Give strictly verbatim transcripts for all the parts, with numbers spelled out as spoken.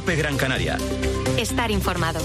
COPE Gran Canaria. Estar informado.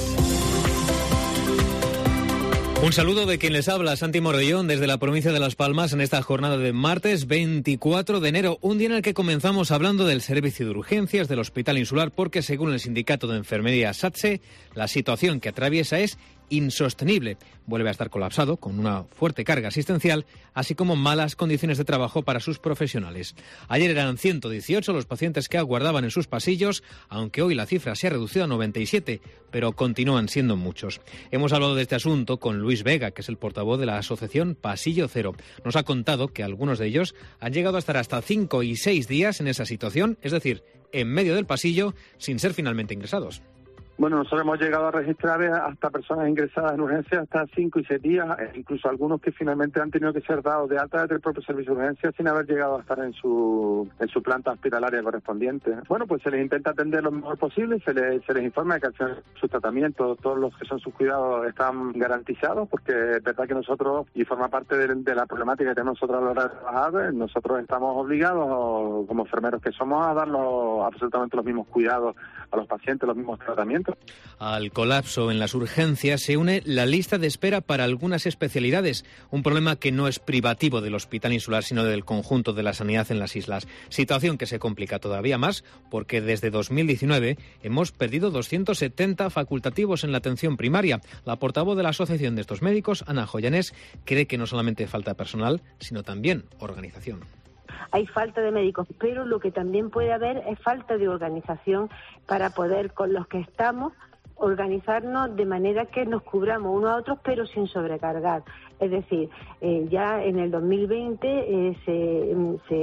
Un saludo de quien les habla, Santi Morellón, desde la provincia de Las Palmas, en esta jornada de martes veinticuatro de enero, un día en el que comenzamos hablando del servicio de urgencias del Hospital Insular, porque según el sindicato de enfermería SATSE, la situación que atraviesa es insostenible. Vuelve a estar colapsado, con una fuerte carga asistencial, así como malas condiciones de trabajo para sus profesionales. Ayer eran ciento dieciocho los pacientes que aguardaban en sus pasillos, aunque hoy la cifra se ha reducido a noventa y siete, pero continúan siendo muchos. Hemos hablado de este asunto con Luis Vega, que es el portavoz de la asociación Pasillo Cero. Nos ha contado que algunos de ellos han llegado a estar hasta cinco y seis días en esa situación, es decir, en medio del pasillo, sin ser finalmente ingresados. Bueno, nosotros hemos llegado a registrar hasta personas ingresadas en urgencia hasta cinco y seis días, incluso algunos que finalmente han tenido que ser dados de alta desde el propio servicio de urgencia sin haber llegado a estar en su en su planta hospitalaria correspondiente. Bueno, pues se les intenta atender lo mejor posible, se les, se les informa de que sus tratamientos, todos los que son sus cuidados están garantizados, porque es verdad que nosotros, y forma parte de, de la problemática que tenemos nosotros a la hora de trabajar, nosotros estamos obligados, como enfermeros que somos, a dar los, absolutamente los mismos cuidados a los pacientes, los mismos tratamientos. Al colapso en las urgencias se une la lista de espera para algunas especialidades, un problema que no es privativo del Hospital Insular, sino del conjunto de la sanidad en las islas. Situación que se complica todavía más porque desde dos mil diecinueve hemos perdido doscientos setenta facultativos en la atención primaria. La portavoz de la Asociación de estos médicos, Ana Joyanés, cree que no solamente falta personal, sino también organización. Hay falta de médicos, pero lo que también puede haber es falta de organización para poder, con los que estamos, organizarnos de manera que nos cubramos unos a otros, pero sin sobrecargar. Es decir, eh, ya en el dos mil veinte eh, se,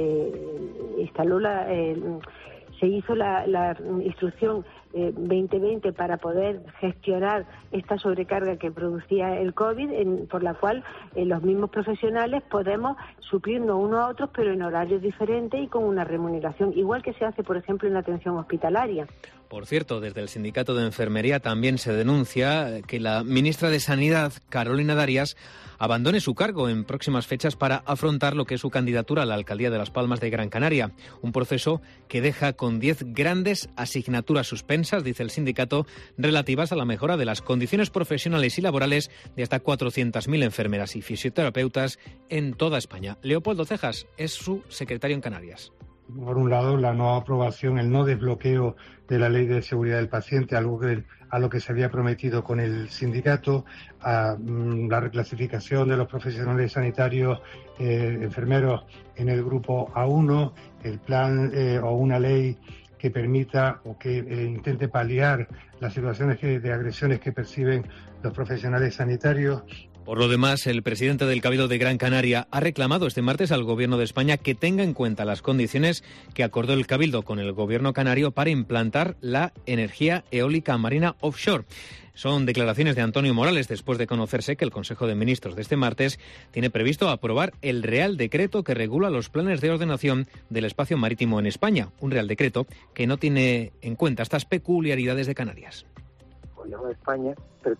se instaló la... Eh, se hizo la, la instrucción eh, veinte veinte para poder gestionar esta sobrecarga que producía el COVID, en, por la cual eh, los mismos profesionales podemos suplirnos unos a otros, pero en horarios diferentes y con una remuneración, igual que se hace, por ejemplo, en la atención hospitalaria. Por cierto, desde el Sindicato de Enfermería también se denuncia que la ministra de Sanidad, Carolina Darias, abandone su cargo en próximas fechas para afrontar lo que es su candidatura a la alcaldía de Las Palmas de Gran Canaria. Un proceso que deja con diez grandes asignaturas suspensas, dice el sindicato, relativas a la mejora de las condiciones profesionales y laborales de hasta cuatrocientas mil enfermeras y fisioterapeutas en toda España. Leopoldo Cejas es su secretario en Canarias. Por un lado, la no aprobación, el no desbloqueo de la Ley de Seguridad del Paciente, algo que, a lo que se había prometido con el sindicato, a mm, la reclasificación de los profesionales sanitarios, eh, enfermeros en el grupo A uno, el plan eh, o una ley que permita o que eh, intente paliar las situaciones que, de agresiones que perciben los profesionales sanitarios. Por lo demás, el presidente del Cabildo de Gran Canaria ha reclamado este martes al Gobierno de España que tenga en cuenta las condiciones que acordó el Cabildo con el Gobierno canario para implantar la energía eólica marina offshore. Son declaraciones de Antonio Morales después de conocerse que el Consejo de Ministros de este martes tiene previsto aprobar el Real Decreto que regula los planes de ordenación del espacio marítimo en España. Un Real Decreto que no tiene en cuenta estas peculiaridades de Canarias. El Gobierno de España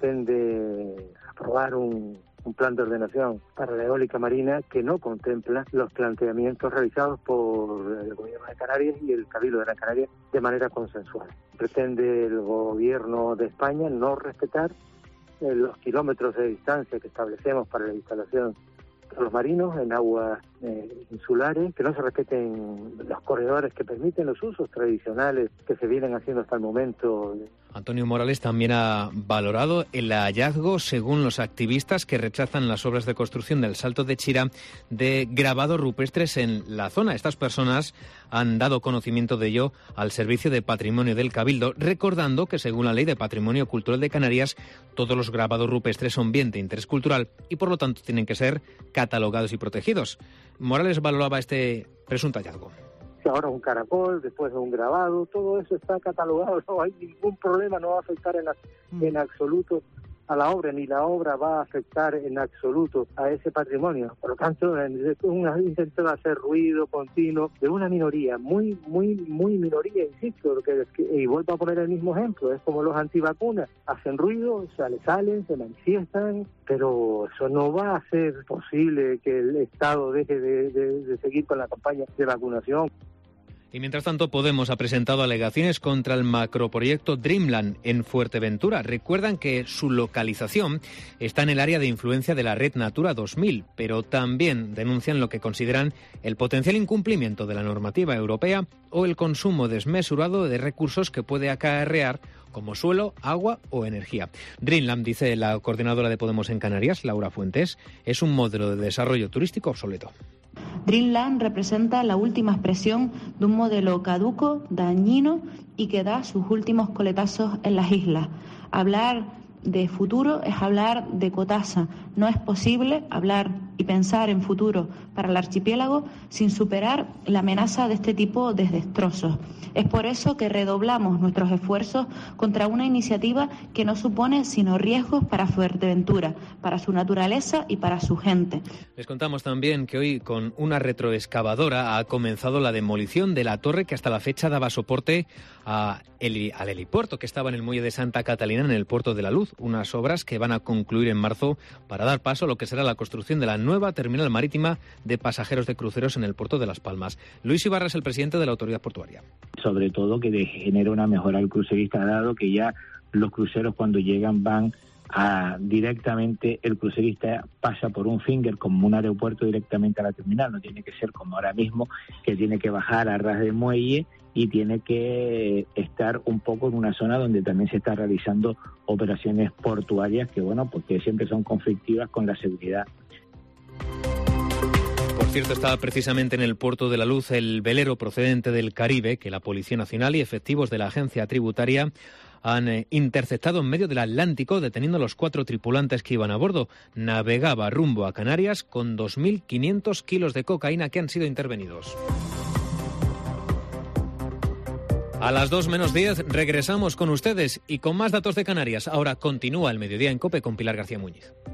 pretende aprobar un, un plan de ordenación para la eólica marina que no contempla los planteamientos realizados por el Gobierno de Canarias y el Cabildo de Gran Canaria de manera consensual. Pretende el Gobierno de España no respetar eh, los kilómetros de distancia que establecemos para la instalación de los marinos en aguas eh, insulares, que no se respeten los corredores que permiten los usos tradicionales que se vienen haciendo hasta el momento. Antonio Morales también ha valorado el hallazgo, según los activistas que rechazan las obras de construcción del Salto de Chira, de grabados rupestres en la zona. Estas personas han dado conocimiento de ello al Servicio de Patrimonio del Cabildo, recordando que según la Ley de Patrimonio Cultural de Canarias, todos los grabados rupestres son bien de interés cultural y por lo tanto tienen que ser catalogados y protegidos. Morales valoraba este presunto hallazgo. Ahora un caracol, después de un grabado, todo eso está catalogado, no hay ningún problema, no va a afectar en, en absoluto a la obra, ni la obra va a afectar en absoluto a ese patrimonio. Por lo tanto, un intento de hacer ruido continuo de una minoría, muy, muy, muy minoría, insisto, que, que, y vuelvo a poner el mismo ejemplo, es como los antivacunas, hacen ruido, o sea, le salen, se manifiestan, pero eso no va a hacer posible que el Estado deje de, de, de seguir con la campaña de vacunación. Y mientras tanto, Podemos ha presentado alegaciones contra el macroproyecto Dreamland en Fuerteventura. Recuerdan que su localización está en el área de influencia de la Red Natura dos mil, pero también denuncian lo que consideran el potencial incumplimiento de la normativa europea o el consumo desmesurado de recursos que puede acarrear como suelo, agua o energía. Dreamland, dice la coordinadora de Podemos en Canarias, Laura Fuentes, es un modelo de desarrollo turístico obsoleto. Dreamland representa la última expresión de un modelo caduco, dañino y que da sus últimos coletazos en las islas. Hablar de futuro es hablar de cotasa. No es posible hablar y pensar en futuro para el archipiélago sin superar la amenaza de este tipo de destrozos. Es por eso que redoblamos nuestros esfuerzos contra una iniciativa que no supone sino riesgos para Fuerteventura, para su naturaleza y para su gente. Les contamos también que hoy con una retroexcavadora ha comenzado la demolición de la torre que hasta la fecha daba soporte a el, al helipuerto que estaba en el muelle de Santa Catalina en el Puerto de la Luz. Unas obras que van a concluir en marzo para dar paso a lo que será la construcción de la nueva terminal marítima de pasajeros de cruceros en el puerto de Las Palmas. Luis Ibarra es el presidente de la autoridad portuaria. Sobre todo que genere una mejora al crucerista, dado que ya los cruceros cuando llegan van a directamente, el crucerista pasa por un finger como un aeropuerto directamente a la terminal, no tiene que ser como ahora mismo que tiene que bajar a ras de muelle y tiene que estar un poco en una zona donde también se está realizando operaciones portuarias que, bueno, porque siempre son conflictivas con la seguridad. Por cierto, estaba precisamente en el Puerto de la Luz el velero procedente del Caribe que la Policía Nacional y efectivos de la Agencia Tributaria han eh, interceptado en medio del Atlántico, deteniendo a los cuatro tripulantes que iban a bordo. Navegaba rumbo a Canarias con dos mil quinientos kilos de cocaína que han sido intervenidos. A las dos menos diez regresamos con ustedes y con más datos de Canarias. Ahora continúa el mediodía en COPE con Pilar García Muñiz.